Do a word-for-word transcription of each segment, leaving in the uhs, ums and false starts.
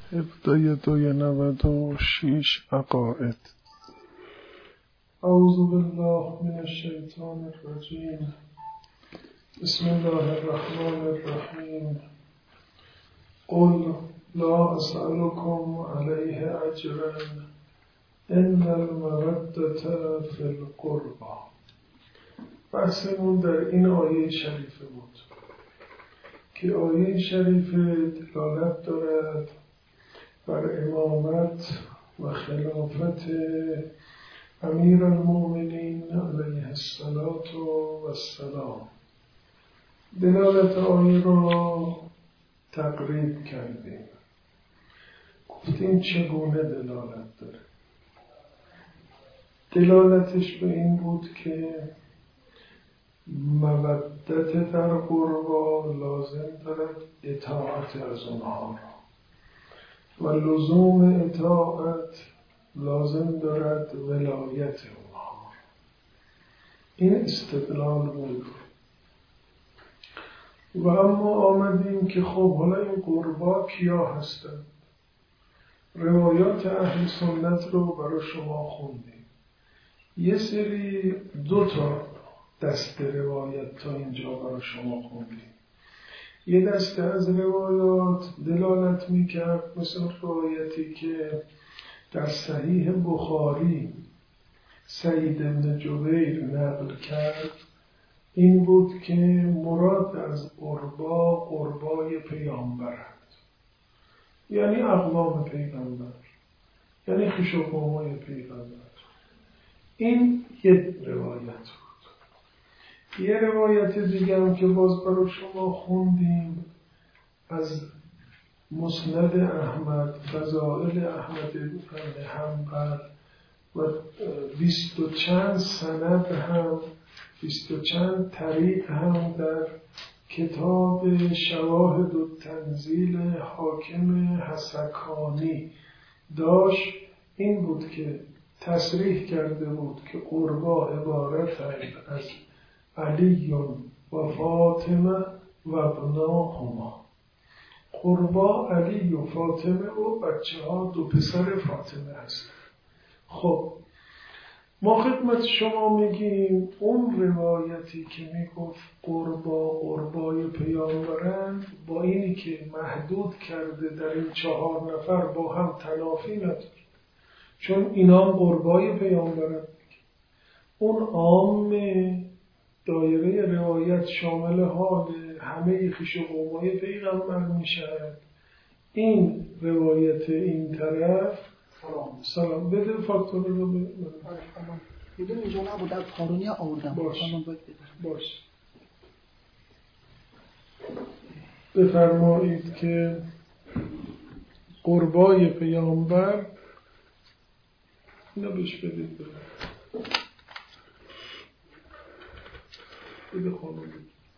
هفده دوی نود و شیش عقائد. اعوذ بالله من الشیطان الرجیم. بسم الله الرحمن الرحیم. قل لا اسألكم علیه اجرا ان المودة فی القربى. بحثمون در این آیه شریفه بود که آیه شریفه دلالت دارد بر امامت و خلافت امیر المؤمنین علیه السلام. دلالت آیه را تقریب کردیم، گفتیم چگونه دلالت داره. دلالتش به این بود که مودت در قربا لازم دارد اطاعت از اونها و لزوم اطاعت لازم دارد ولایت اونها. این استدلال بود. و اما آمدیم که خب حالا این قربا کیا هستند؟ روایات اهل سنت رو برای شما خوندیم. یه سری دو تا دست روایت تا اینجا برای شما خوندیم. یه دسته از روایات دلالت میکرد، مثل روایتی که در صحیح بخاری سعید بن جبیر نقل کرد، این بود که مراد از قربا قربای پیامبرند، یعنی اقوام پیغمبر، یعنی خویش و قومای پیغمبر. این یه روایت بود. یه روایت دیگه هم که باز برای شما خوندیم از مسند احمد، فضائل احمد بن حنبل و بیست و چند سند هم، بیست و چند طریق هم در کتاب شواهد و تنزیل حاکم حسکانی داشت. این بود که تصریح کرده بود که قربا عبارت از علی و فاطمه و ابناهما. قربا علی و فاطمه و بچه ها دو پسر فاطمه هست. خب ما خدمت شما میگیم اون روایتی که میگفت قربا قربای پیامبرند با اینی که محدود کرده در این چهار نفر با هم تنافی نداره، چون اینا قربای پیامبرند. اون عام دایره روایت شامل حال همه خویش و قومای پیغمبر میشه. این روایت این طرف سلام سلام بده فاکتور رو بده. میدونی اینجا نبود، در قانونی آوردم. باش باش بفرمایید که قربای پیامبر اینو بهش بدید بده بده خانون.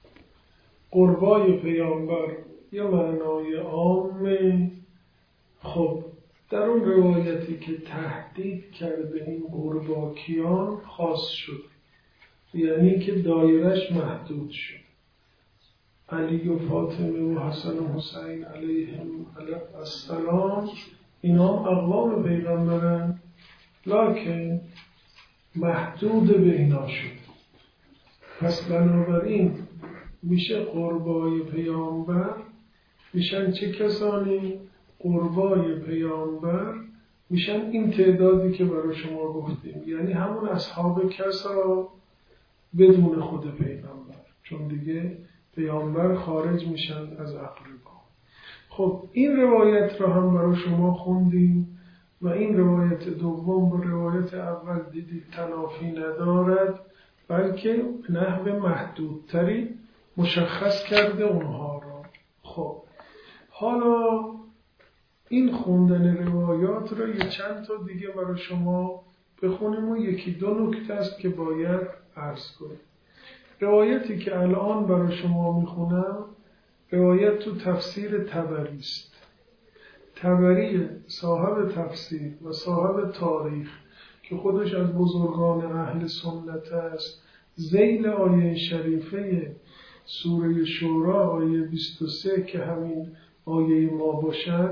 قربای پیامبر یه معنای عامه. خب در اون روایتی که تهدید کرده این قربا کیان خاص شد، یعنی که دایرش محدود شد. علی و فاطمه و حسن و حسین علیهم السلام اینا اقوام پیغمبرن، لکن محدود به اینا شد. پس بنابراین میشه قربای پیامبر میشن چه کسانی؟ قربای پیامبر میشن این تعدادی که برای شما گفتیم، یعنی همون اصحاب کسا بدون خود پیغمبر، چون دیگه پیامبر خارج میشن از اقربا. خب این روایت را هم برای شما خوندیم و این روایت دوم با روایت اول دیدید تنافی ندارد، بلکه نحو محدودتری مشخص کرده اونها را. خب حالا این خوندن روایات را یه چند تا دیگه برای شما بخونیم و یکی دو نکته است که باید عرض کنیم. روایتی که الان برای شما میخونم روایت تو تفسیر طبری است. طبری صاحب تفسیر و صاحب تاریخ که خودش از بزرگان اهل سنت است، ذیل آیه شریفه سوره شورا آیه بیست و سه که همین آیه ما باشد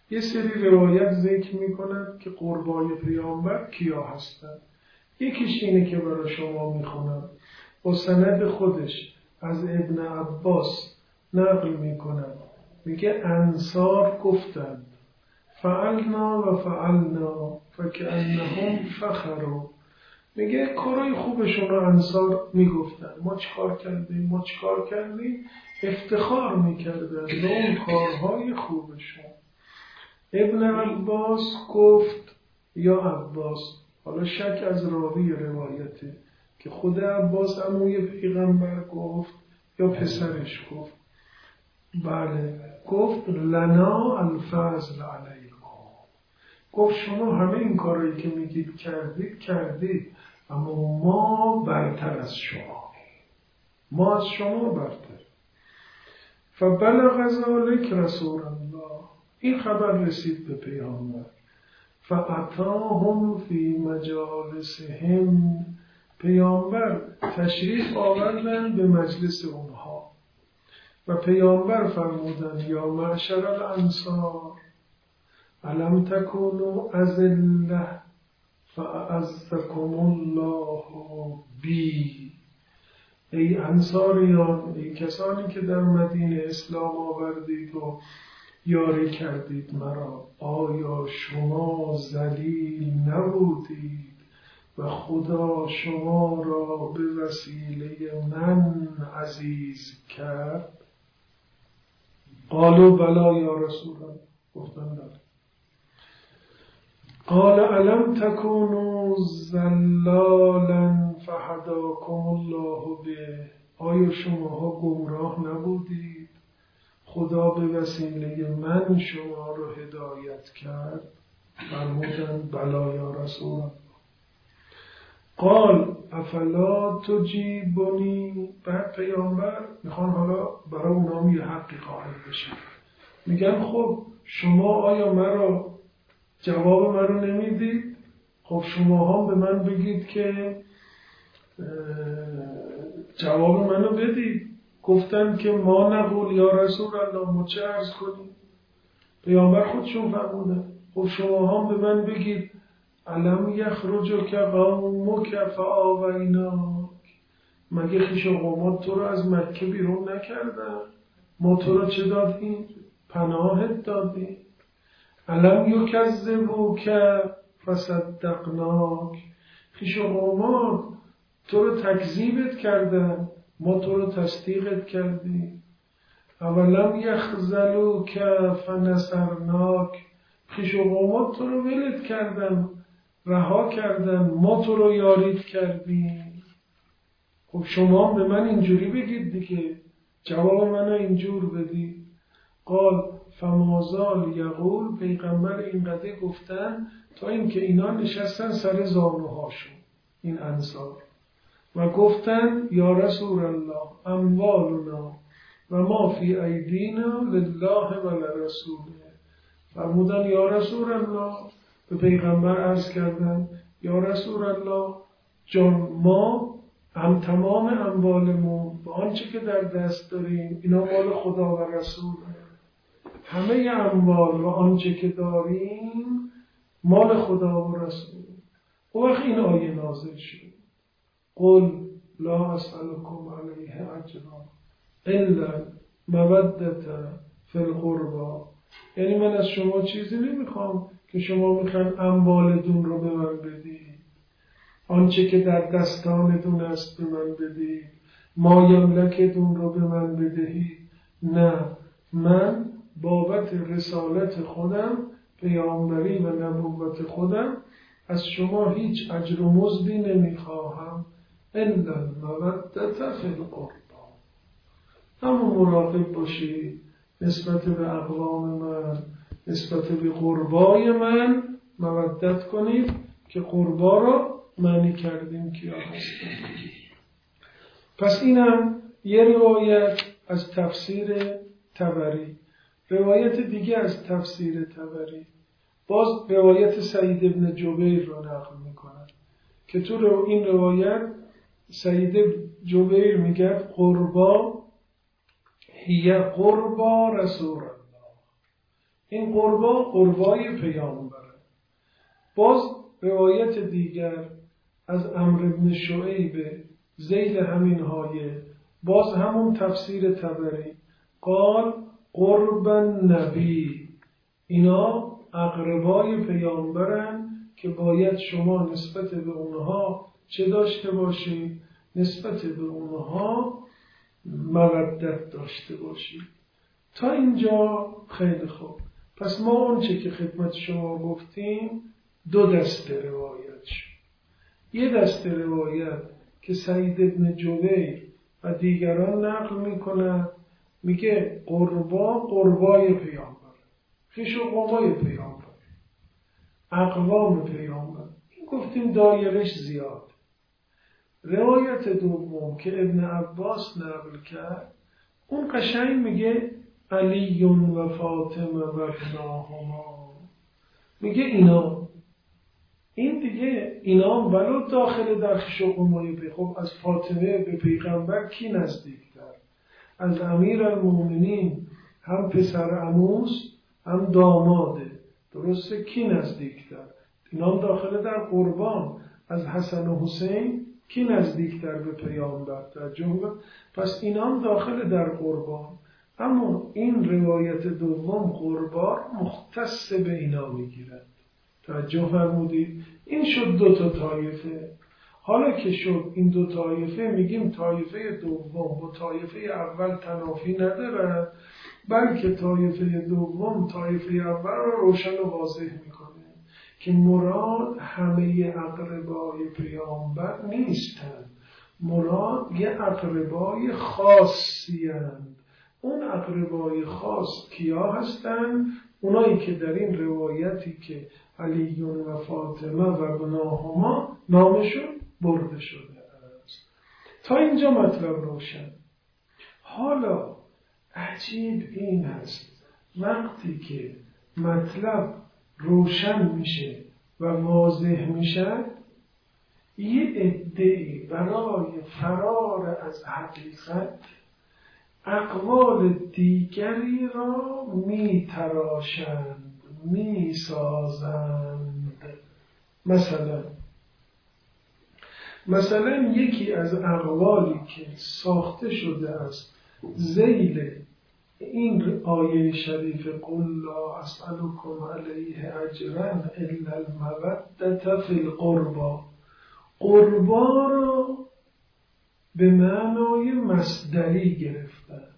یه سری روایت ذکر میکنند که قربای پیامبر کیا هستند. یکیش اینه که برای شما میخونم با سند خودش از ابن عباس نقل میکنم، میگه انصار گفتند فعلنا و فعلنا فکأنهم فخروا. میگه کارهای خوبشون رو انصار میگفتن، ما چیکار کردیم ما چیکار کردیم، افتخار میکردن به اون کارهای خوبشون. ابن عباس گفت یا عباس، حالا شک از راوی روایته که خود عباس عموی پیغمبر گفت یا پسرش گفت. بله گفت لنا الفضل علیکم، گفت شما همه این کارهایی که میگید کردید کردید، اما ما برتر از شما، ما از شما برتر. فبلغ ذلک رسول الله، این خبر رسید به پیامبر. فاتاهم فی مجالسهم، پیامبر تشریف آوردن به مجلس اونها و پیامبر فرمودن یا معشر الانصار علم تکونوا اذله فاعزکم الله بی. ای انصاریان، ای کسانی که در مدینه اسلام آوردید و یاری کردید مرا، آیا شما ذلیل نبودید و خدا شما را به وسیله من عزیز کرد؟ قالوا بلا یا رسول الله، گفتن بله. قال علم تکونوا ضلالا فهداکم الله به، آیا شماها گمراه نبودید خدا به وسیله من شما رو هدایت کرد؟ فرمودند بلا یا رسول الله. قال افلا تجیبونی، بعد پیامبر میخوان حالا برای اونام یه حقی قائل بشن، میگن خب شما آیا مرا جواب من رو نمیدید؟ خب شما هم به من بگید که جواب منو بدید. گفتن که ما نقول یا رسول الله، ما چه عرض کنیم؟ پیامبر خودشون فرمودن خب شما هم به من بگید علم یخرجک قومک فآویناک، مگه خویش و قومات تو رو از مکه بیرون نکردن؟ ما تو رو چه دادیم؟ پناهت دادیم. علم یکذبوک فصدقناک، خویش و قومات تو رو تکذیبت کردن، ما تو رو تصدیقت کردیم. اولم یخذلوک فنصرناک، خویش و قومات تو رو ولت کردن، رها کردن، ما تو رو یاریت کردیم. خب شما به من اینجوری بگید دیگه، جواب من اینجور بدید. قال فمازال یقول، پیغمبر اینقدر گفتن تا اینکه اینا نشستن سر زانوهاشون این انصار و گفتن یا رسول الله اموالنا و ما فی ایدینا لله و لرسوله. فرمودن یا رسول الله، به پیغمبر عرض کردن یا رسول الله جان، ما هم تمام اموالمون با آنچه که در دست داریم اینا مال خدا و رسوله، همه اموال و آنچه که داریم مال خدا و رسول. و وقت این آیه نازل شد قل لا اسألكم علیه اجرا الا مودة فی القربى، یعنی من از شما چیزی نمیخوام که شما میخوان اموالتون رو به من بدید، آنچه که در دستانتون است به من بدید، ما یملکتون رو به من بدهید. نه، من بابت رسالت خودم، پیامبری و نبوت خودم از شما هیچ اجر و مزدی نمیخواهم الا المودة فی القربى. اما مراقب باشید نسبت به اقوام من، نسبت به قربای من مودت کنید که قربا را معنی کردیم کیا هستن. پس اینم یه روایت از تفسیر طبری. روایت دیگه از تفسیر طبری باز روایت سعید ابن جبیر رو نقل میکنن که تو رو این روایت سعید جبیر میگه قربا هی قربا رسول الله، این قربا قربای پیامبره. باز روایت دیگر از عمرو بن شعیب ذیل همین آیه، باز همون تفسیر طبری، قال قرب النبی، اینا اقربای پیامبرن که باید شما نسبت به اونها چه داشته باشید؟ نسبت به اونها مودت داشته باشید. تا اینجا خیلی خوب. پس ما اون چه که خدمت شما گفتیم دو دسته روایت شد. یه دسته روایت که سعید بن جبیر و دیگران نقل میکنن، میگه قربا قربای پیامبر، خویش و قومای پیامبر، اقوام پیامبر. این گفتیم دایرش زیاد. روایت دوم که ابن عباس نقل کرد، اون قشنگ میگه علی و فاطمه و ابناهما، میگه اینا. این دیگه اینا ولو داخل در خویش و قومای پیامبر. خب از فاطمه به پیغمبر کی نزدیکتر؟ از امیرالمومنین، هم پسر عموست هم داماده، درسته؟ کی نزدیکتر؟ اینا داخل در قربان. از حسن و حسین کی نزدیکتر به پیامبر؟ توجه. پس اینا داخل در قربان. اما این روایت دوم قربان مختص به اینا میگیرد. توجه فرمودید؟ این شد دو تا طایفه. حالا که شد این دو طایفه، میگیم طایفه دوم با طایفه اول تنافی نداره، بلکه طایفه دوم طایفه اول رو روشن و واضح میکنه که مراد همه اقربای پیامبر نیستند، مراد یه اقربای خاصی هستند. اون اقربای خاص کیا هستند؟ اونایی که در این روایتی که علی و فاطمه و ابناهما نامشون برده شده است. تا اینجا مطلب روشن. حالا عجیب این هست وقتی که مطلب روشن میشه و واضح میشه، یه عده‌ای برای فرار از حقیقت اقوال دیگری را میتراشند، میسازند. مثلا مثلا یکی از اقوالی که ساخته شده است ذیل این آیه شریف قل لا اسألكم علیه اجرا الا المودة فی القربى، قربا را به معنای مصدری گرفتند.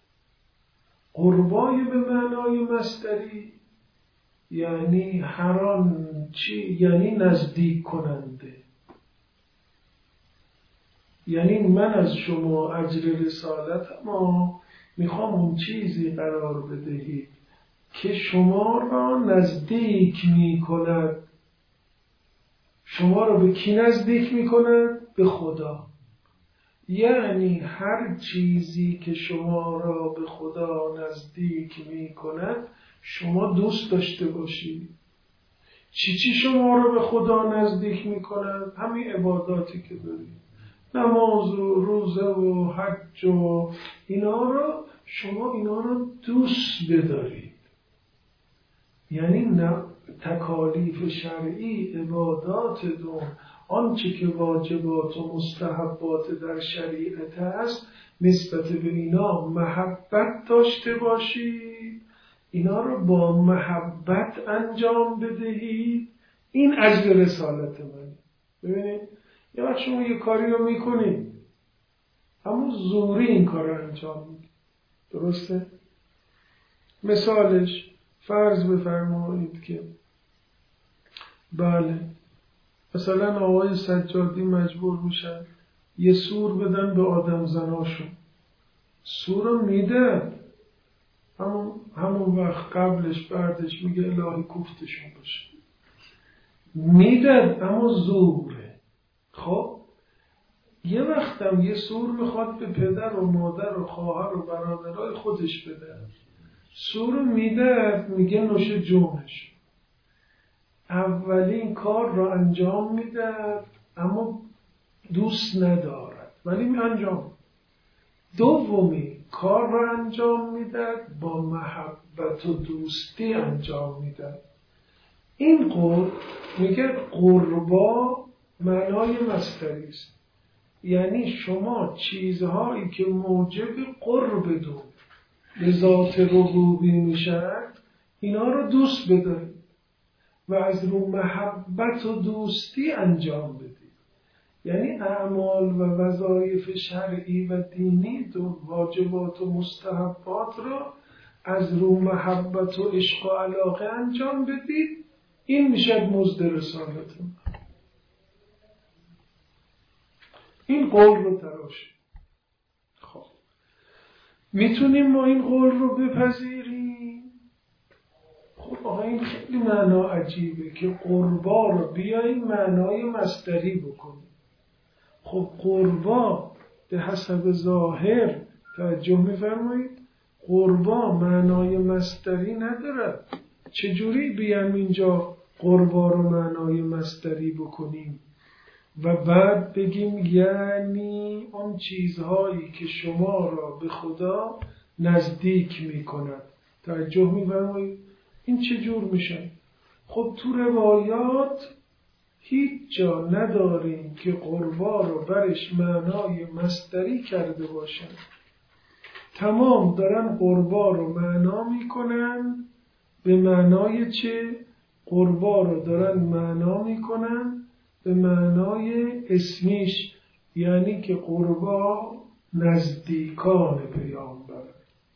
قربای به معنای مصدری یعنی هر آن چی؟ یعنی نزدیک کننده. یعنی من از شما اجر رسالت ما میخوام اون چیزی قرار بدهید که شما را نزدیک میکند. شما را به کی نزدیک میکند؟ به خدا. یعنی هر چیزی که شما را به خدا نزدیک میکند شما دوست داشته باشید. چی چی شما را به خدا نزدیک میکند؟ همین عباداتی که دارید، نماز و روزه و حج و اینا را شما اینا را دوست بدارید. یعنی تکالیف شرعی، عبادات دو، آنچه که واجبات و مستحبات در شریعت است، نسبت به اینا محبت داشته باشید، اینا رو با محبت انجام بدهید. این اجر رسالت منه. ببینید یه وقت شما یه کاری رو میکنید اما زوری این کار رو انجام میدید، درسته؟ مثالش فرض بفرمایید که بله مثلا آقای سجادی مجبور میشن یه سور بدن به آدم زناشون، سور رو میدن، همون, همون وقت قبلش بعدش میگه الهی کوفتشون باشه، میدن اما زوره. خب یه وقتم یه سور میخواد به پدر و مادر و خواهر و برادرای خودش بده، سور میده میگه نوش جونش. اولین کار را انجام میده اما دوست ندارد ولی می انجام. دومی کار را انجام میدهد، با محبت و دوستی انجام میدهد. این قرب میگه قربا معنای مصدری است، یعنی شما چیزهایی که موجب قرب دو به ذات ربوبی میشن اینا رو دوست بدارید و از رو محبت و دوستی انجام بدید. یعنی اعمال و وظایف شرعی و دینی دو واجبات و مستحبات رو از رو محبت و عشق و علاقه انجام بدید. این میشه مزد رسالتون. این قول رو تراشید. خب میتونیم ما این قول رو بپذیریم؟ خب آقا این خیلی معنا عجیبه که قربا رو بیاییم معنای مصدری بکنیم. خب قربا به حسب ظاهر توجه میفرمایید قربا معنای مصدری ندارد. چجوری بیام اینجا قربا رو معنای مصدری بکنیم و بعد بگیم یعنی اون چیزهایی که شما را به خدا نزدیک میکند؟ توجه میفرمایید این چجور میشه؟ خب تو روایات هیچ جا نداریم که قربا رو برش معنای مصدری کرده باشن. تمام دارن قربا رو معنا میکنن به معنای چه؟ قربا رو دارن معنا میکنن به معنای اسمیش، یعنی که قربا نزدیکان پیامبر،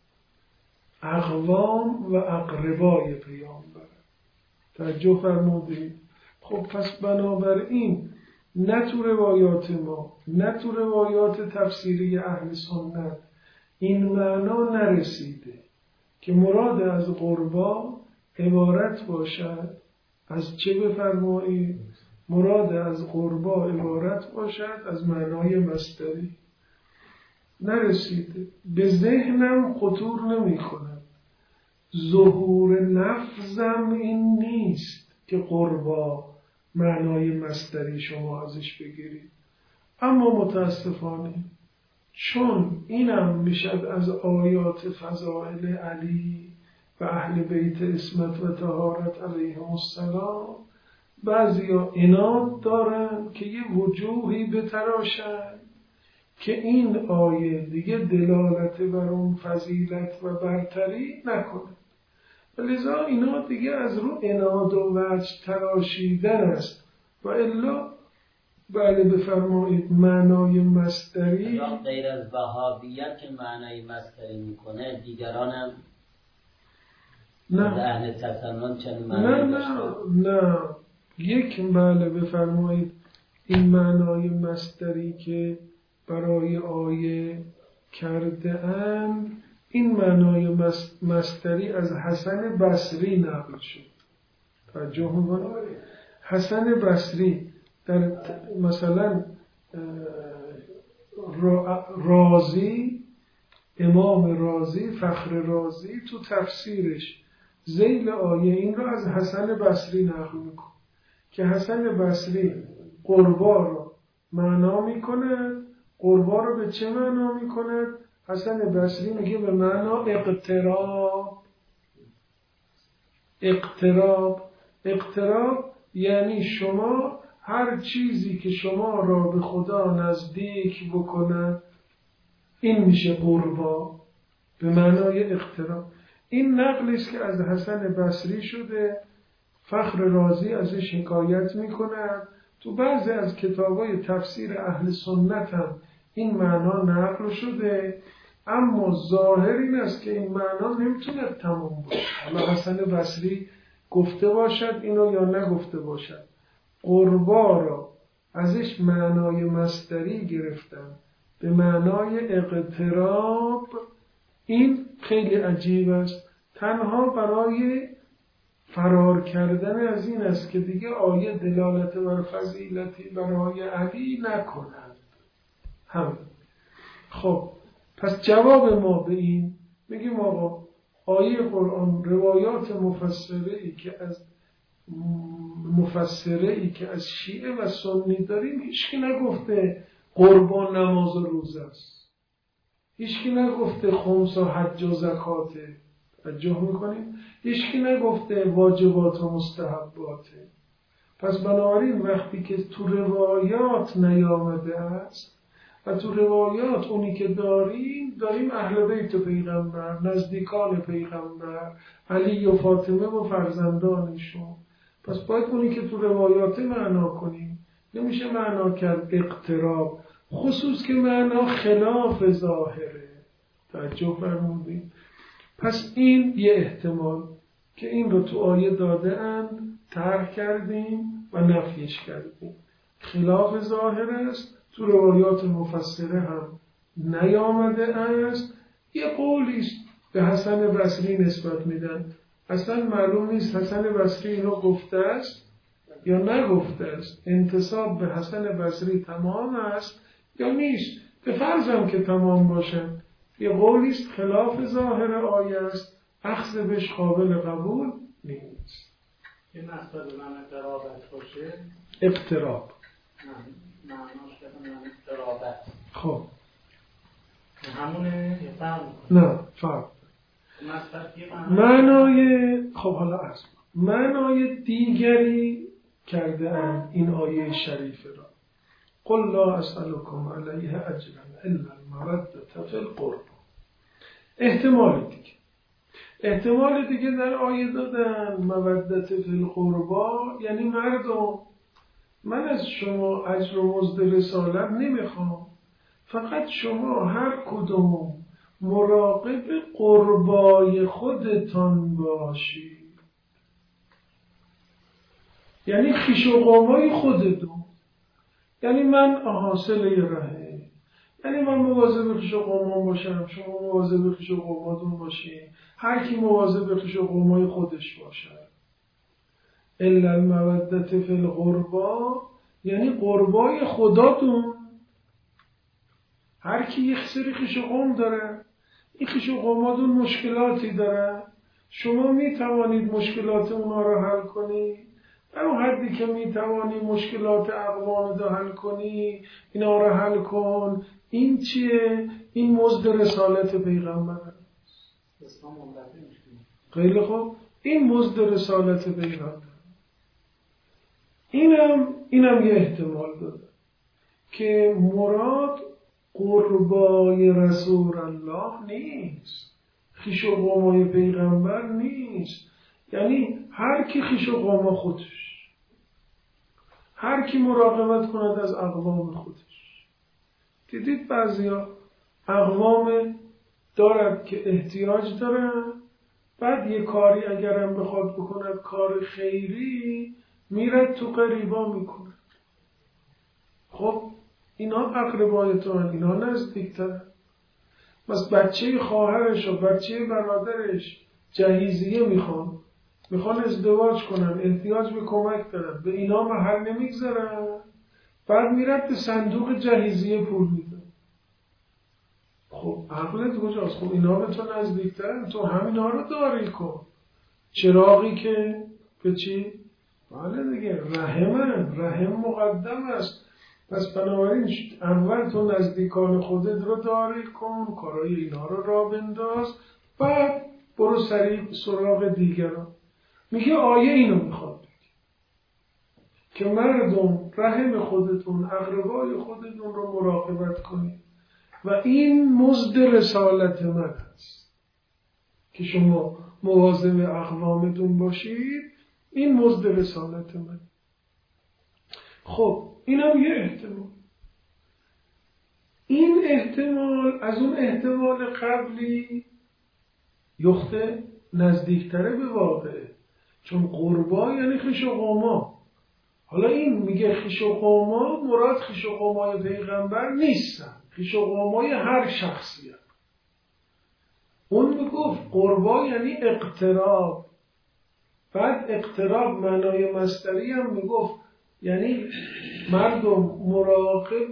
اقوام و اقربای پیامبر. توجه فرمودید؟ خب پس بنابراین نه تو روایات ما نه تو روایات تفسیری اهل سنت این معنا نرسیده که مراد از قربا عبارت باشد از چه؟ بفرمایید مراد از قربا عبارت باشد از معنای مصدری. نرسیده، به ذهنم خطور نمی کند. ظهور لفظم این نیست که قربا معنای مصدری شما ازش بگیرید. اما متاسفانه چون اینم میشد از آیات فضائل علی و اهل بیت عصمت و طهارت علیهم السلام، بعضیا عناد دارن که یه وجوهی بتراشن که این آیه دیگه دلالت بر اون فضیلت و برتری نکنه. لذا اینا دیگه از رو عناد و وجه تراشیدن است. و الا بله بفرمایید معنای مصدری غیر از وهابیت که معنای مصدری میکنه دیگران هم نه اهل تسنن چنین نه معنای نه نه یک بله بفرمایید این معنای مصدری که برای آیه کرده اند این معنای مصدری از حسن بصری نقل شد. توجه می‌کنید حسن بصری در مثلا رازی امام رازی فخر رازی تو تفسیرش ذیل آیه این را از حسن بصری نقل میکنه که حسن بصری قربا رو معنا میکنه. قربا رو به چه معنا میکنه؟ حسن بصری میگه به معنا اقتراب. اقتراب اقتراب یعنی شما هر چیزی که شما را به خدا نزدیک بکنه این میشه قربا به معنای اقتراب. این نقلی است که از حسن بصری شده. فخر رازی ازش حکایت میکنه. تو بعضی از کتابای تفسیر اهل سنت هم این معنا نقل شده، اما ظاهر این است که این معنا نمیتونه تمام باشه. حالا حسن بصری گفته باشد اینو یا نگفته باشد، قربا را ازش معنای مصدری گرفتن به معنای اقتراب. این خیلی عجیب است. تنها برای فرار کردن از این است که دیگه آیه دلالت بر فضیلتی برای علی نکنند. هم خب پس جواب ما به این میگیم آقا آیه قرآن روایات مفسره ای که از مفسره ای که از شیعه و سنی داریم هیچکی نگفته قربان نماز و روزه است. هیچکی نگفته خمس و حج و زکاته. توجه میکنیم؟ هیچکی نگفته واجبات و مستحباته. پس بنابراین وقتی که تو روایات نیامده است و تو روایات اونی که داریم داریم اهل بیت پیغمبر، نزدیکان پیغمبر، علی و فاطمه و فرزندانشون، پس باید اونی که تو روایات معنا کنیم. نمیشه معنا کرد اقتراب، خصوص که معنا خلاف ظاهره. توجه فرمودید؟ پس این یه احتمال که این رو تو آیه داده اند طرح کردیم و نفیش کردیم. خلاف ظاهر است، تو روایات مفسره هم نیامده است. یه قولی است به حسن بصری نسبت میدن، اصلا معلوم نیست حسن بصری اینو گفته است یا نگفته است. انتساب به حسن بصری تمام است یا نیست؟ به فرضم که تمام باشه، یه قولی است خلاف ظاهر آیه است، اخذ بهش قابل قبول نیست. این مصدر به معنی قرابت باشه؟ اقتراب. نه، معناش که معنی قرابت. خب همونه یا فرق میکنه؟ نه، فرق. مصدر که معنای خب حالا از معنای دیگری کرده اند این آیه شریفه را. قل لا اسألكم علیه اجرا الا المودة فی القربى. احتمال دیگه احتمال دیگه در آیه دادن مودت فی القربى، یعنی مردم من از شما اجر و مزد رسالت نمیخوام، فقط شما هر کدوم مراقب قربای خودتان باشید. یعنی خویش و قومای خودتون. یعنی من حاصله رهه، یعنی من مواظب خویش و قومان باشم، شما مواظب خویش و قوماتون باشین، هر کی مواظب خویش و قومای خودش باشه. الا المودة فی القربى، یعنی قربای خداتون. هر کی یک سری خویش و قوم داره، این خویش و قوماتون مشکلاتی داره، شما می توانید مشکلات اونا رو حل کنید. در اون حدی که می توانی مشکلات اقوام رو حل کنی، اینا رو حل کن. این چیه؟ این مزد رسالت پیغمبر. خیلی خوب، این مزد رسالت پیغمبر. اینم اینم یه احتمال داده که مراد قربای رسول الله نیست، خویش و قومای پیغمبر نیست. یعنی هر کی خویش و قوم خودش، هر کی مراقبت کند از اقوام خودش. دیدید بعضیا اقوام دارد که احتیاج دارن، بعد یه کاری اگرم بخواد بکند کار خیری میرد تو قریبا میکنه. خب اینا اقربای تو هن، اینا نزدیکتر. بس بچه خواهرش و بچه برادرش جهیزیه میخوان، میخوان ازدواج کنن، احتیاج به کمک دارن، به اینا محل نمیگذارن، بعد میرد به صندوق جهیزیه پول میده. خب عقلت کجاست؟ خب اینا به تو نزدیکترن، تو همینا رو داری کن. چراغی که به چی؟ بله دیگه، رحمن، رحم مقدم است. پس بنابراین اول تو نزدیکان خودت رو داری کن، کارای اینا رو را بنداز، بعد برو سریع سراغ دیگران. میگه آیه اینو میخواد که مردم رحم خودتون، اقربای خودتون رو مراقبت کنید و این مزد رسالت من هست که شما مواظب اقوامتون باشید. این مزد رسالت من. خب اینم یه احتمال. این احتمال از اون احتمال قبلی یخته نزدیکتره به واقعه، چون قربا یعنی خویش و قوما. حالا این میگه خویش و قوما، مراد خویش و قومای پیغمبر نیستن، خویش و قومای هر شخصی هست. اون میگفت قربا یعنی اقتراب، بعد اقتراب معنای مصدری هم میگفت یعنی مردم مراقب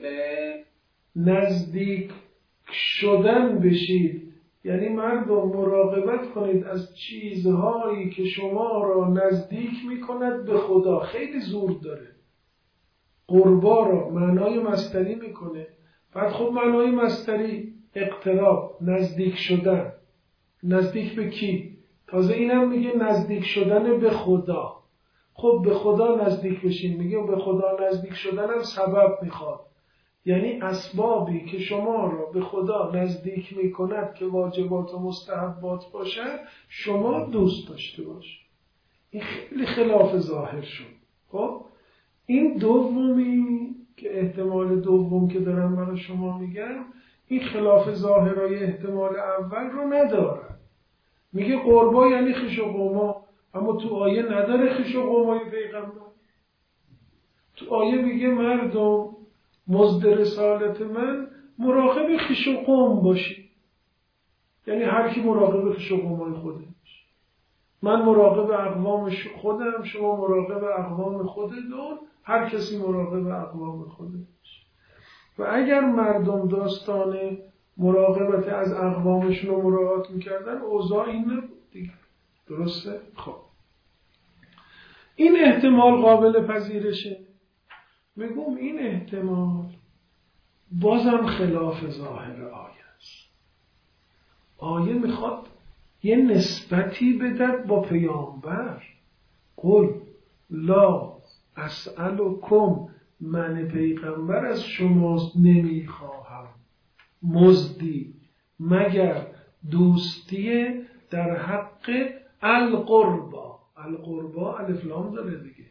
نزدیک شدن بشید، یعنی مردم مراقبت کنید از چیزهایی که شما را نزدیک میکند به خدا. خیلی زور داره. قربا را معنای مصدری میکنه، بعد خب معنای مصدری اقتراب، نزدیک شدن. نزدیک به کی؟ تازه اینم میگه نزدیک شدن به خدا. خب به خدا نزدیک بشین، میگه به خدا نزدیک شدن هم سبب میخواد. یعنی اسبابی که شما را به خدا نزدیک میکند که واجبات و مستحبات باشد شما دوست داشته باش. این خیلی خلاف ظاهر شد. خب این دومی که احتمال دوم که دارم برای شما میگم، این خلاف ظاهرای احتمال اول رو نداره. میگه قربا یعنی خیش و قوما، اما تو آیه نداره خیش و قومای پیغمبر. تو آیه میگه مردم مزد رسالت من مراقب خیش و قوم باشی، یعنی هر کی مراقب خیش و قومای خودش. من مراقب اقوام خودم، شما مراقب اقوام خودتون، هر کسی مراقب اقوام خودش. و اگر مردم داستان مراقبت از اقوامشون رو مراعات میکردن اوضاع این نبود دیگه. درسته؟ خب این احتمال قابل پذیرشه. میگم این احتمال بازم خلاف ظاهر آیه است. آیه میخواد یه نسبتی بدد با پیامبر. قل لا اسألکم، من پیغمبر از شما نمیخواهم مزدی مگر دوستی در حق القربا. القربا الف لام داره دیگه.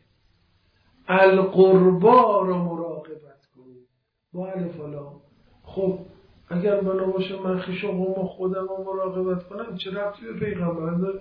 القربا را مراقبت کنید با الف لام. خب اگر بنا باشه من خویش و قوم خودم رو مراقبت کنم چه ربطی به پیغمبر داره؟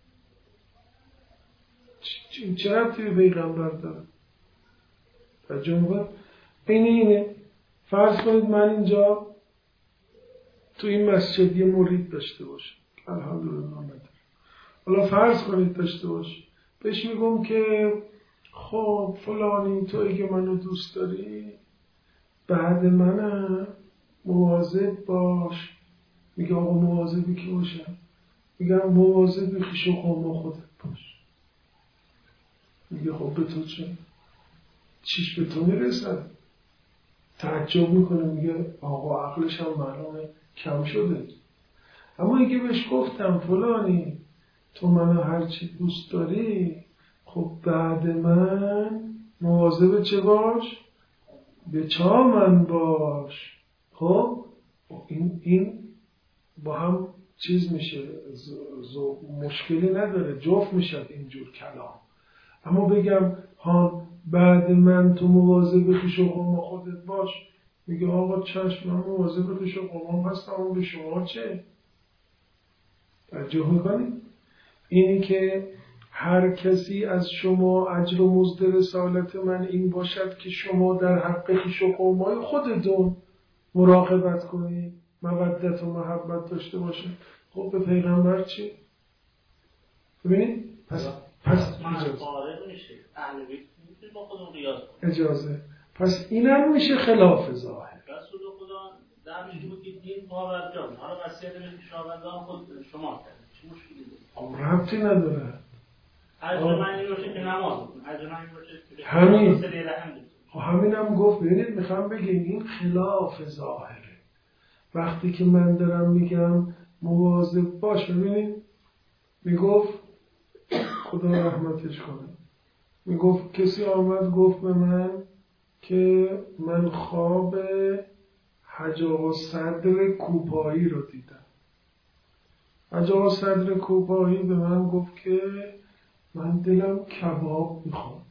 چه ربطی به پیغمبر داره؟ ترجمه این اینه. فرض کنید من اینجا تو این مسجد یه مرید داشته باشم، الحمدلله نداره. حالا فرض کنید داشته باشه، بهش میگم که خب فلانی تویی که منو دوست داری بعد منم مواظب باش. میگه آقا مواظبی که باشم؟ میگم مواظب خویش و قوم خودت باش. میگه خب به تو چه؟ چیش به تو میرسد؟ تعجب میکنه، میگه آقا عقلش هم معلومه کم شده. اما اگه بهش گفتم فلانی تو منو هرچی دوست داری، خب بعد من مواظب چه باش؟ به چا من باش. خب این این با هم چیز میشه، ز... ز... مشکلی نداره، جفت میشد اینجور کلام. اما بگم ها بعد من تو مواظب خویش و قوم خودت باش، میگه آقا چشم من مواظب خویش و قوم هستم، اما به شما چه؟ توجه میکنی؟ اینی که هر کسی از شما اجر و مزد رسالت من این باشد که شما در حق خویش و قومای خودتون مراقبت کنید، مودت و محبت داشته باشید. خب به پیغمبر چی؟ ببینید؟ پس پس اجازه اجازه پس اینم میشه خلاف ظاهر. رسول خدا در میگه که دین پاورجان، حالا وصیت به خویشاوندان خود شما کرد. چه مشکلی داره؟ ربطی نداره. اجر من این باشه که نماز بخونم، اجر من این باشه که همین خب همینم گفت. ببینید میخوام بگم این خلاف ظاهره. وقتی که من دارم میگم مواظب باش، ببینید میگفت خدا رحمتش کنه، میگفت کسی آمد گفت به من که من خواب حجاب صدر کوپایی رو دیدم. حجاب صدر کوپایی به من گفت که من دلم کباب میخواد.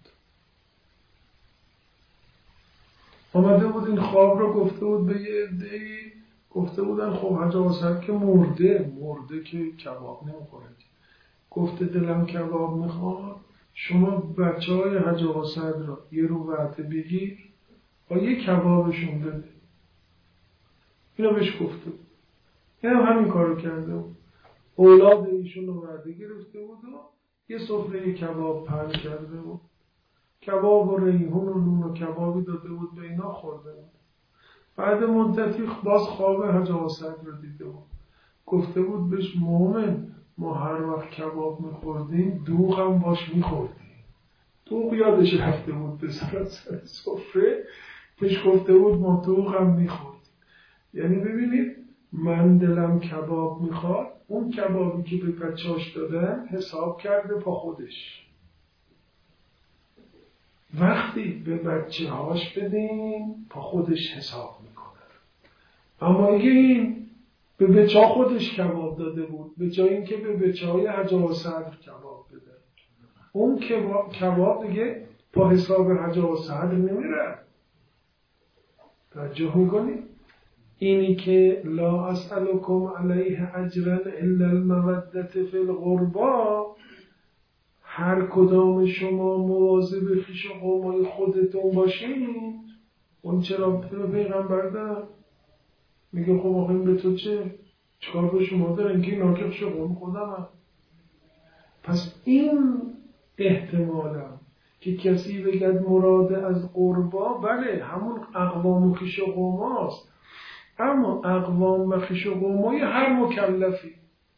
آمده بود این خواب رو گفته بود به یه عده‌ای، گفته بودن خب حجاب صدر که مرده مرده که کباب نمیخوره. گفته دلم کباب میخواد، شما بچه های حجاب صدر را یه رو وعده بگیر با یه کبابشون بده. اینو بهش گفته بود. این هم همین کارو کرده بود. اولاد ایشون رو وعده گرفته بود و یه سفره کباب پهن کرده بود. کباب و ریحون و نون و کبابی داده بود به اینا خورده بود. بعد مدتی باز خواب حجاب صدر رو دیده بود. گفته بود بهش مومن ما هر وقت کباب میخوردیم دوغ هم باش میخوردیم. دوغ یادش رفته بود به سر سفره، بهش گفته بود ما دوغ هم میخوردیم. یعنی ببینید من دلم کباب میخواد، اون کبابی که به بچه‌اش دادن حساب کرده با خودش. وقتی به بچه هاش بدین با خودش حساب میکنه. اما اگه این به بچه ها خودش کباب داده بود، به جای اینکه به بچه های حجا و صدر کباب بده، اون کباب دیگه با حساب حجا و صدر نمیره. توجه میکنی؟ اینی که لا اسألکم علیه اجرا الا المودة فی القربا، هر کدام شما مواظب خویش و قومای خودتون باشین. اون چرا به پیغمبر دارن؟ میگه خب آخه به تو چه؟ چکار به شما دارن که ناکف شو قوم خودم هم. پس این احتمالم که کسی بگد مراد از قربا، بله همون اقوام و خویش و قوم هاست، اما اقوام و خویش و قومای هر مکلفی.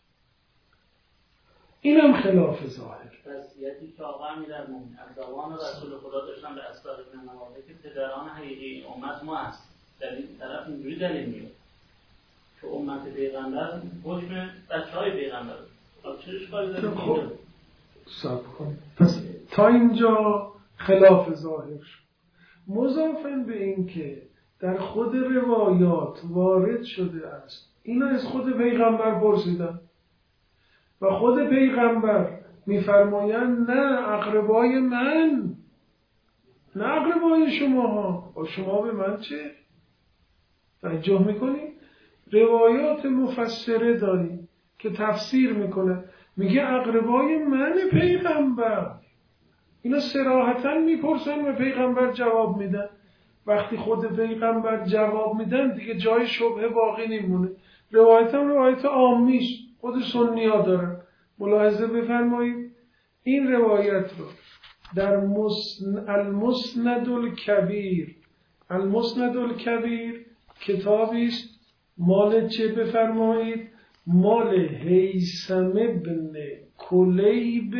اینم خلاف ظاهر. وصیتی که آقا امیرالمومنین از زبان رسول خدا داشتن به اسباب ابن نواده که پدران حقیقی امت ما هست. در این طرف اینجوری دلیل میاد که امت پیغمبر حکم بچه‌های پیغمبر. چه اشکالی داره اینجا؟ صبر کن. پس تا اینجا خلاف ظاهر شد. مضافاً به این که در خود روایات وارد شده است، اینا از خود پیغمبر پرسیدن و خود پیغمبر میفرمایند نه اقربای من، نه اقربای شما ها، با شما به من چه؟ توجه میکنی؟ روایات مفسره داری که تفسیر میکنه، میگه اقربای من پیغمبر. اینا صراحتاً میپرسن و پیغمبر جواب میدن. وقتی خود پیغمبر جواب میدن دیگه جای شبهه باقی نمیمونه. روایت هم روایت عامیش، خود سنی ها دارن. ملاحظه بفرمایید این روایت رو در مسن... المسند الکبیر، المسند الکبیر کتابی است مال چه بفرمایید؟ مال هیثم ابن کلیب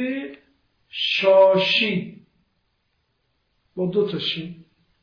شاشی با دو تا شین،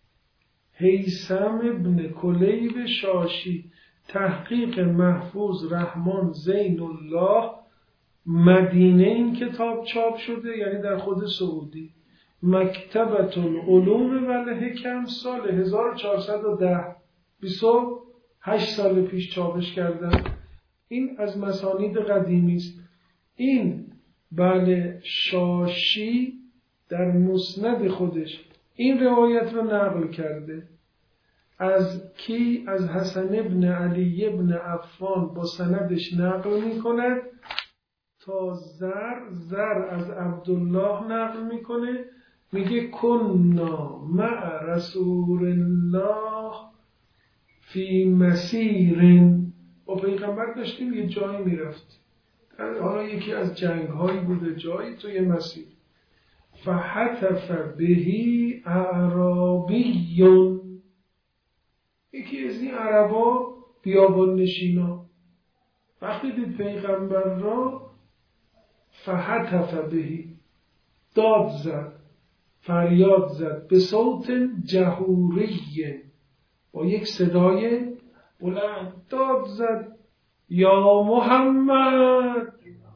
هیثم ابن کلیب شاشی، تحقیق محفوظ رحمان زین الله، مدینه این کتاب چاپ شده، یعنی در خود سعودی. مکتبت العلوم و الحکم سال هزار و چهارصد و ده، بیست و هشت سال پیش چاپش کردن. این از مسانید قدیمی است. این بله شاشی در مسند خودش این روایت رو نقل کرده. از کی؟ از حسن ابن علی ابن عفان با سندش نقل می کند تا زر زر از عبدالله نقل میکنه، میگه کنا مع رسول الله فی مسیر، با پیغمبر داشتیم یه جایی میرفت، حالا یکی از جنگ هایی بوده، جایی توی مسیر. فحتف بهی اعرابیون، یکی از این عربا بیابان نشینا وقتی دید پیغمبر را، فحتف بهی، داد زد، فریاد زد، به صوت جهوری، با یک صدای بلند داد زد، یا محمد.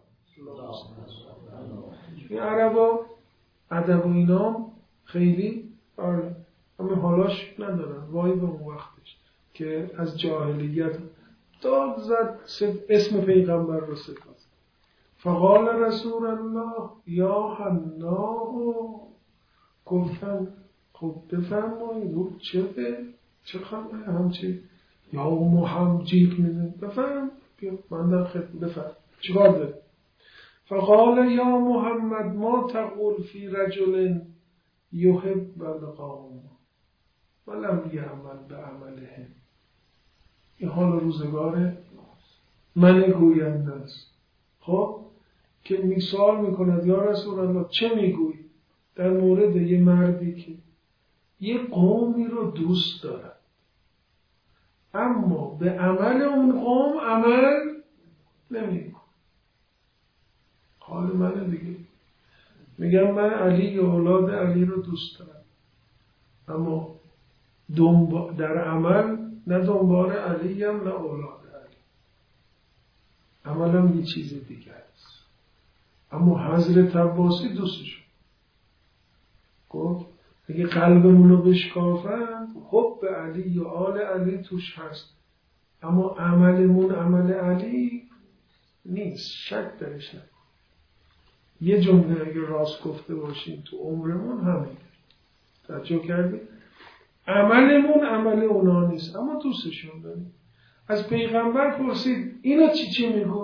این عربا ادب و اینام خیلی آره همه حالاش ندارن، وای به اون وقتش که از جاهلیت داد زد، اسم پیغمبر رو صدا. فقال رسول الله یا حناه، گفتن خب بفرمایید چه به چه خبره همچی یا محمد جیغ میزن، بفرم بیا من در خدمت، بفرم چیکار داره؟ فقال یا محمد ما تقول فی رجل یحب القوم ولم یعمل بعملهم. این حال روزگار من گوینده است، خب که مثال میکند یا رسول الله چه میگویی در مورد یه مردی که یه قومی رو دوست دارد اما به عمل اون قوم عمل نمیکنه. حال من دیگه میگم من علی یا اولاد علی رو دوست دارم اما در عمل نه دنبال علی هم نه اولاد علی. عملم یه چیز دیگه است. اما حضرت عباسی دوستشون گفت اگه قلبمون رو بشکافن حب علی و آل علی توش هست، اما عملمون عمل علی نیست، شک درش نکن. یه جمله اگه راست گفته باشیم تو عمرمون همین توجه کردیم، عملمون عمل اونا نیست اما دوستشون داریم. از پیغمبر پرسید اینا چی چی میگن؟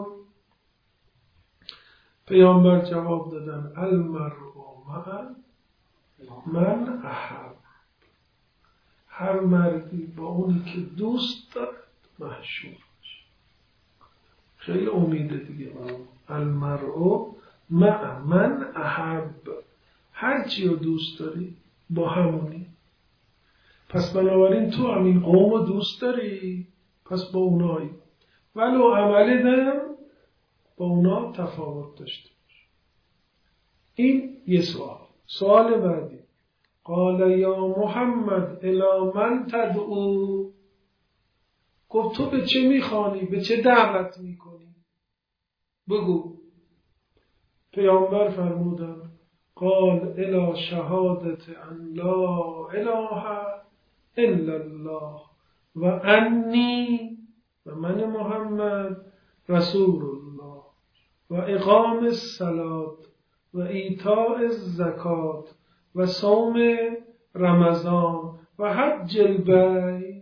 پیامبر جواب دادن المرء مع من احب، هر مردی با اونی که دوست دارد محشور باشه. خیلی امیده دیگه. المرء مع من احب، هر چی رو دوست داری با همونی. پس بنابراین تو همین قوم رو دوست داری، پس با اونایی، ولو عمل دم با اونا تفاوت داشته باشه. این یه سوال. سوال بعدی، قال یا محمد الی من تدعو، گفت تو به چه میخوانی، به چه دعوت میکنی، بگو. پیامبر فرمودن قال الی شهادت ان لا اله الا الله و انی، و من محمد رسول الله، و اقام الصلاة و ایتاء الزکات و صوم رمضان و حج البیت.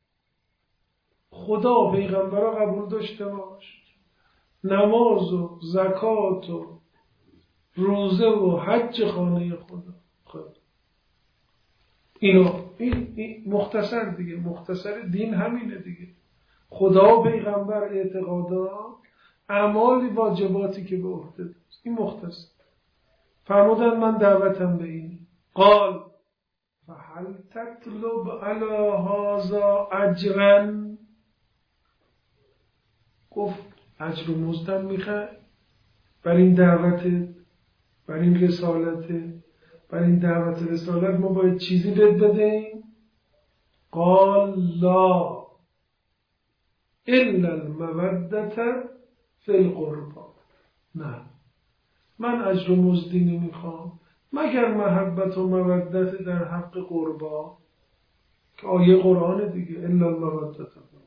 خدا پیغمبر را قبول داشته باش، نماز و زکات و روزه و حج خانه خدا. خدا اینو این, این مختصر دیگه، مختصر دین همینه دیگه. خدا و پیغمبر، اعتقادات، اعمال، واجباتی که به عهده داشت، این مختصر. فرمودن من دعوتم به این. قال فهل تطلب علی هذا اجرا، گفت اجر و مزدم میخوای بر این دعوت، بر این رسالت، بر این دعوت رسالت ما باید چیزی بد بدهیم؟ قال لا الا المودة فی القربا، نه من اجر و مزدی نمیخوام مگر محبت و مودت در حق قربا، که آیه قرآن دیگه، الا المودة.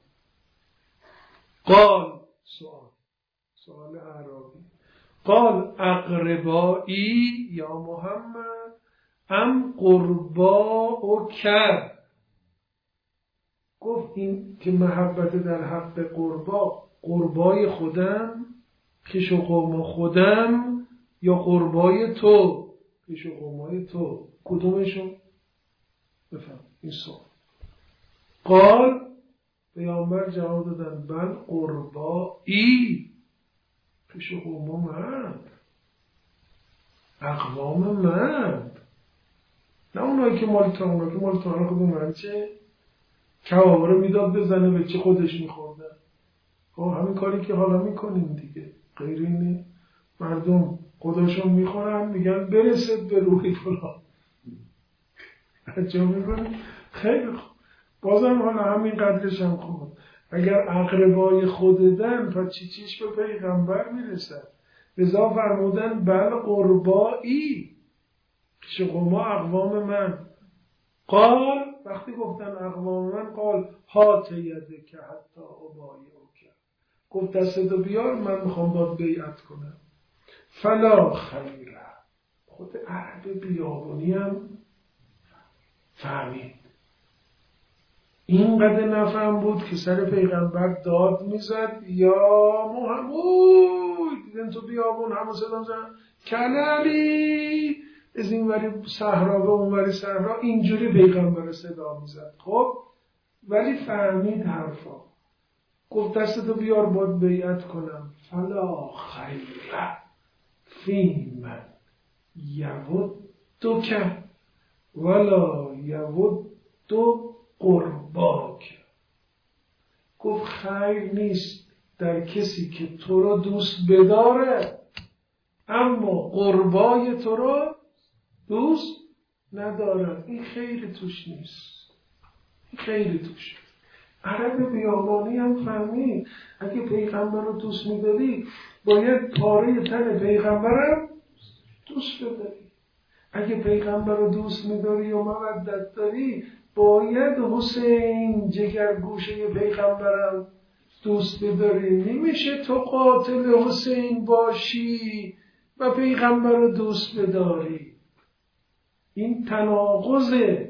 قال سؤال سؤال اعرابی، قال اقربایی یا محمد ام قربا و کرد، گفت این که محبت در حق قربا، قربای خودم پیش و قوم خودم یا قربای تو پیش و قومای تو، کدومشون؟ بفهم این سوال. قال پیامبر جواب دادن بل قربایی، پیش و قوم من، اقوام من، نه اونایی که مال تو، اونایی که مال تو خود من چه کبابه رو میداد بزنه به چه خودش میخوردن. خب همین کاری که حالا میکنیم دیگه، غیر اینه. مردم خودشون میخورن میگن برسد به روحی فلان، چه میکنه؟ خیلی خوب، بازم حالا همین قدرش هم خوب. اگر اقربای خوددن تا چی چیش به پیغمبر میرسد. رضا فرمودن بل قربایی، شما اقوام من. قال وقتی گفتن اقوام من، قال هات یده که حتی ابایی او کرد، گفت دستتو بیار من میخوام باید بیعت کنم. فلا خیره، خود عرب بیابونی هم فهمید. اینقدر نفهم بود که سر پیغمبر داد میزد یا محمود، دیدن تو بیابون همه صدا زن کلالی، از این وری صحرا به اون وری صحرا، اینجوری پیغمبر صدا میزد. خب ولی فهمید حرفا، گفت دستتو بیار باید بیعت کنم. فلا خیره فی من یود دو که ولا یود دو قرباک، گفت خیر نیست در کسی که تو رو دوست بداره اما قربای تو رو دوست نداره. این خیر توش نیست، این خیر توش. عرب بیابانی هم فهمید اگه پیغمبر رو دوست می‌داری باید پاره تن پیغمبرم دوست بداری. اگه پیغمبر رو دوست می‌داری و مودت داری باید حسین جگرگوشه پیغمبرم دوست بداری. نمیشه تو قاتل حسین باشی و پیغمبر رو دوست بداری. این تناقضه.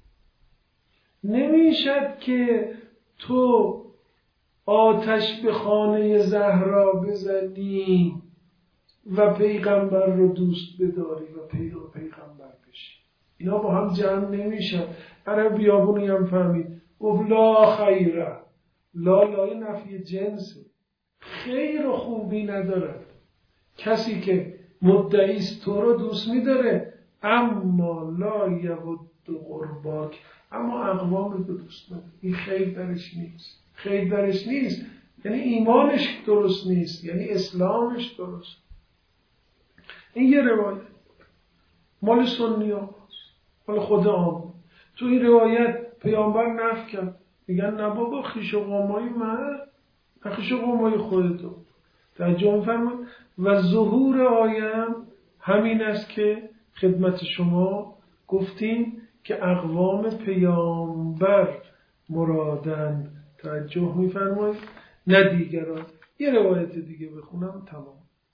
نمیشد که تو آتش به خانه زهرا بزنی و پیغمبر رو دوست بداری و پیرو پیغمبر بشی. اینا با هم جمع نمیشن. عرب بیابونی هم فهمید گفت لا خیره، لا لای نفی جنسه، خیر و خوبی ندارد کسی که مدعیست تو رو دوست میداره اما لا یود قرباک، اما اقوام رو دوست نداره. این خیر درش نیست. خیر درش نیست یعنی ایمانش درست نیست، یعنی اسلامش درست. این یه روایت مال سنی ها، مال خود آمد. تو این روایت پیامبر نفی کرد، میگن نه بابا خیش و قومای من، خیش و قومای خودتو. توجه می‌فرمایید. و ظهور آیم همین است که خدمت شما گفتیم که اقوام پیامبر مرادن. توجه می‌فرمایید، نه دیگران. یه روایت دیگه بخونم تمام.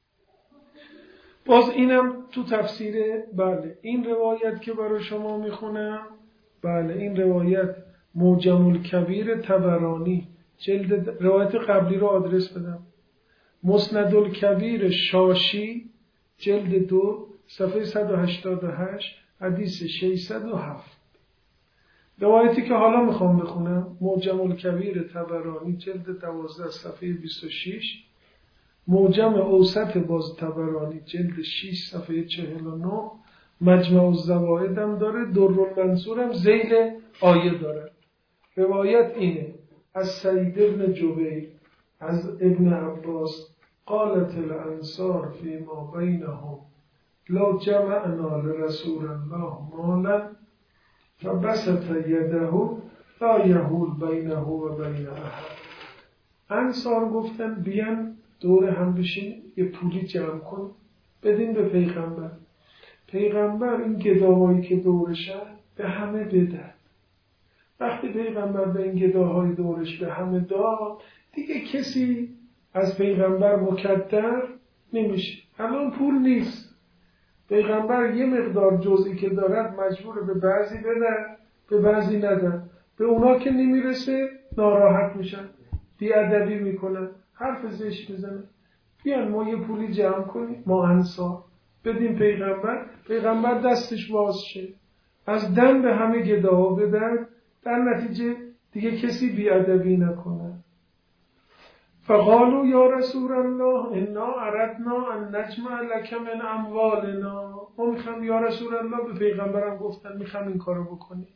باز اینم تو تفسیر، بله این روایت که برای شما میخونم، بله این روایت معجم الکبیر طبرانی جلد، روایت قبلی رو آدرس بدم، مسند الکبیر شاشی جلد دو صفحه صد و هشتاد و هشت حدیث ششصد و هفت. روایتی که حالا میخوام بخونم معجم الکبیر طبرانی جلد دوازده صفحه بیست و شش، معجم اوسط باز طبرانی جلد شش صفحه چهل و نه، مجمع الزوائد هم داره، درالمنصور هم ذیل آیه داره. روایت اینه از سعید ابن جبیر از ابن عباس قالت الانصار فی ما بینهم لا جمعنا لرسول الله مالا فبسط یده لا یهول بینه و بین احد. انصار گفتن بیان دور هم بشین یه پولی جمع کن بدین به پیغمبر. پیغمبر این گداهایی که دورشن به همه بدن. وقتی پیغمبر به این گداهای دورش به همه داد دیگه کسی از پیغمبر مکدر نمیشه. الان پول نیست، پیغمبر یه مقدار جزئی که دارد مجبور به بعضی بدن به بعضی ندن. به اونا که نمیرسه ناراحت میشن، بیادبی میکنن، حرف زشت میزنن. بیان ما یه پولی جمع کنیم ما انصار بدیم پیغمبر، پیغمبر دستش باز شه از دم به همه گداها بدن، در نتیجه دیگه کسی بیادبی نکنه. فقالوا یا رسول الله انا اردنا ان نجمع لك من اموالنا. ما میخوام یا رسول الله، به پیغمبرم گفتن میخوام این کارو بکنی.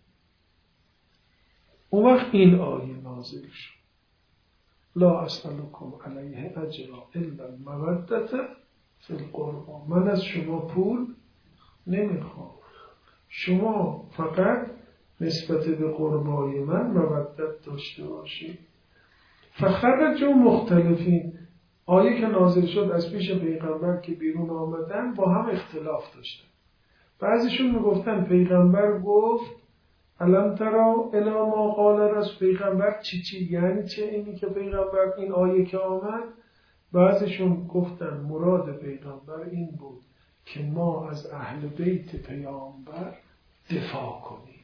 اون وقت این آیه نازل شد لا اسألكم علیه اجرا الا المودة فی القربى. من از شما پول نمیخوام، شما فقط نسبت به قربای من مودت داشته باشید. فخرجوا مختلفین. آیه که نازل شد از پیش پیغمبر که بیرون آمدن با هم اختلاف داشتن. بعضیشون میگفتن پیغمبر گفت الان ترا الی ما قال رسول، پیغمبر چی چی یعنی چه اینی که پیغمبر این آیه که آمد. بعضیشون گفتن مراد پیغمبر این بود که ما از اهل بیت پیغمبر دفاع کنیم،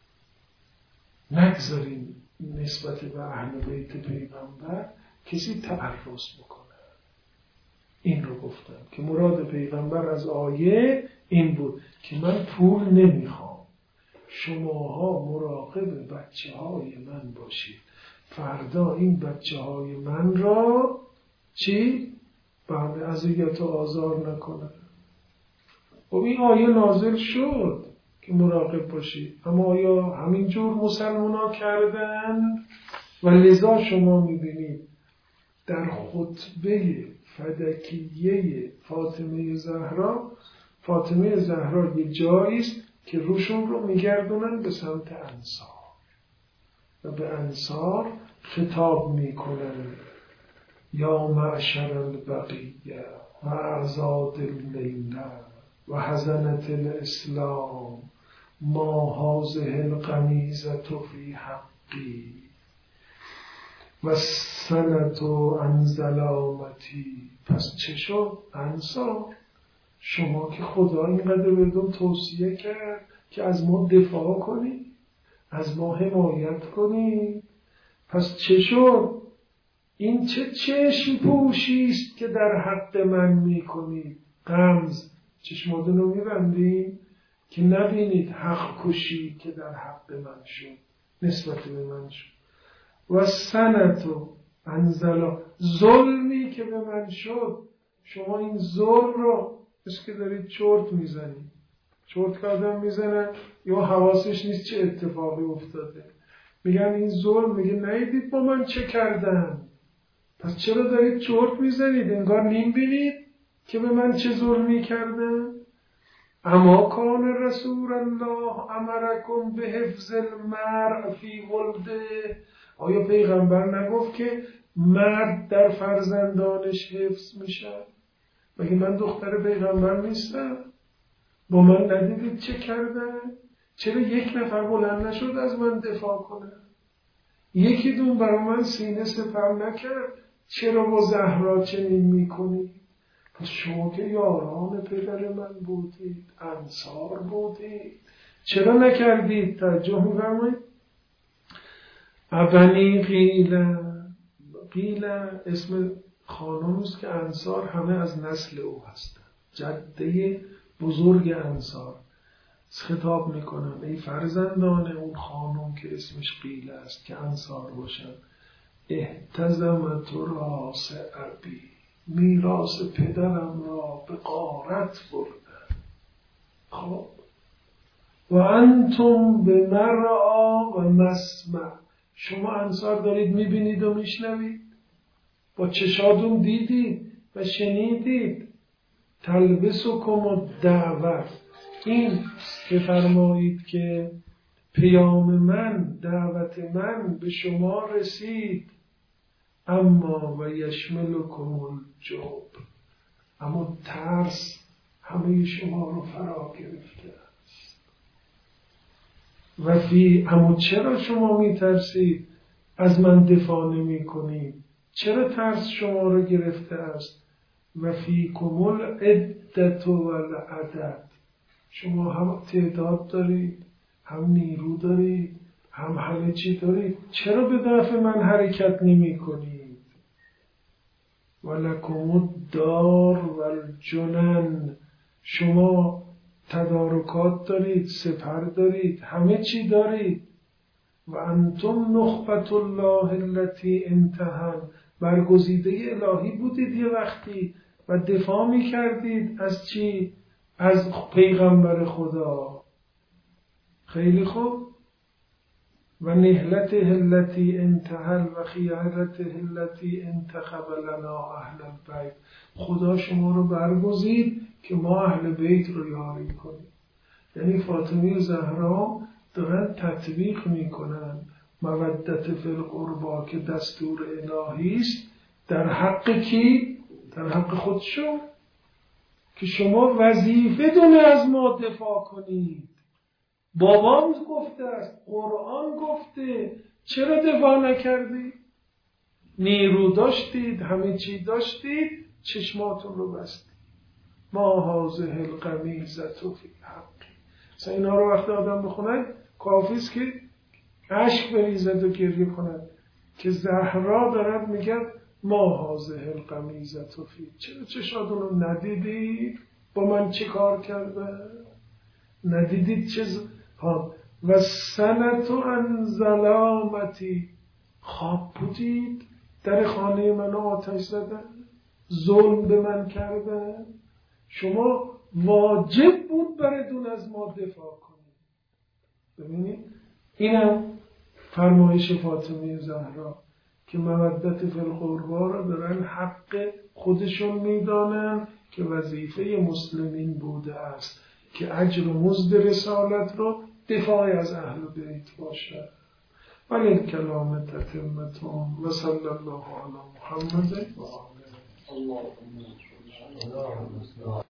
نگذاریم نسبت به اهل بیت پیغمبر کسی تعرض بکنه. این رو گفتم که مراد پیغمبر از آیه این بود که من پول نمیخوام، شماها مراقب بچه های من باشید، فردا این بچه های من را چی؟ بعد اذیت و آزار نکنه. و این آیه نازل شد که مراقب باشید، اما آیا همینجور مسلمان ها کردن؟ و لذا شما میبینید در خطبه فدکیه فاطمه زهرا، فاطمه زهرا یه جاییست که روشون رو میگردونن به سمت انصار و به انصار خطاب میکنند یا معشر البقیه و اعزاد اللیله و حزنة الاسلام ما هذه القمیزة فی حقی و سنت عن ظلامتی. پس چه شد؟ انصار شما که خدا اینقدر بهتون توصیه کرد که از ما دفاع کنی، از ما حمایت کنی، پس چه شد؟ این چه چشم پوشی است که در حق من میکنید؟ غمز چشماتون رو میبندید که نبینید حق کشی که در حق من شد، نسبت به من شد. و سنتو انزلا ظلمی که به من شد، شما این ظلم رو مثل که دارید چرت میزنید. چرت که آدم میزنه یا حواسش نیست چه اتفاقی افتاده، میگن این ظلم، میگه نیدید با من چه کردن، پس چرا دارید چرت میزنید؟ انگار نمیبینید که به من چه ظلمی کردن. اما کان رسول الله امرکم به حفظ المرء فی ولده. آیا پیغمبر نگفت که مرد در فرزندانش حفظ میشه؟ مگه من دختر پیغمبر نیستم؟ با من ندیدید چه کردن؟ چرا یک نفر بلند نشد از من دفاع کنه؟ یکی دون برای من سینه سپر نکرد؟ چرا با زهرا چنین میکنید؟ پس شما که یاران پدر من بودید، انصار بودید، چرا نکردید؟ توجه می‌فرمایید؟ ابنی قیل، قیل اسم خانم است که انصار همه از نسل او هستند، جده بزرگ انصار. خطاب میکنن ای فرزندان اون خانم که اسمش قیل است که انصار باشن، احتزمت راس ابی، میراث پدرم را به غارت بردن. خب و انتم به مرعا و مسمع، شما انصار دارید میبینید و میشنوید، با چشاتون دیدید و شنیدید. تلبسکم الدعوت، این بفرمایید که پیام من، دعوت من به شما رسید. اما و یشملکم الجوب، اما ترس همه شما رو فرا گرفته است. و فی، اما چرا شما می ترسید از من دفاع نمی کنید؟ چرا ترس شما رو گرفته است؟ و فی کمل عدت و العدد، شما هم تعداد دارید، هم نیرو دارید، هم همه چی دارید، چرا به دفع من حرکت نمی کنید؟ ولکم الدار و الجنن، شما تدارکات دارید، سپر دارید، همه چی دارید. و انتم نخبت الله التي امتحن، برگزیده الهی بودید یه وقتی و دفاع می کردید از چی؟ از پیغمبر خدا. خیلی خوب. و نهلته التي انتحل و خیارته التي انتخب لنا اهل البیت، خدا شما رو برگزید که ما اهل بیت رو یاری کنیم. یعنی فاطمه زهرا دارن تطبیق میکنن مودت فی القربا که دستور الهی است در حق کی؟ در حق خودشون، که شما وظیفه دونه از ما دفاع کنید. بابام گفته است، قرآن گفته، چرا دفاع نکردید؟ نیرو داشتید، همه چی داشتید، چشماتون رو بستید. ما هذه القمیزة فی حقی. مثلا اینا رو وقتی آدم بخونن کافیست که اشک بریزد و گریه کنند که زهرا دارد میگه ما هذه القمیزة فی، چرا چشماتون رو ندیدید؟ با من چه کار کرده؟ ندیدید چه ز... ها. و سنت عن ظلامتی، خواب بودید در خانه من آتش زدن، ظلم به من کردن، شما واجب بود براتون از ما دفاع کنید. ببینید اینم فرمایش فاطمه زهرا که مودت فی القربا را دارن حق خودشون میدانن که وظیفه مسلمین بوده است که اجر و مزد رسالت رو دفاع از اهل بیت باشه. وللکلام تتمتون و صلی الله علی محمد و آله.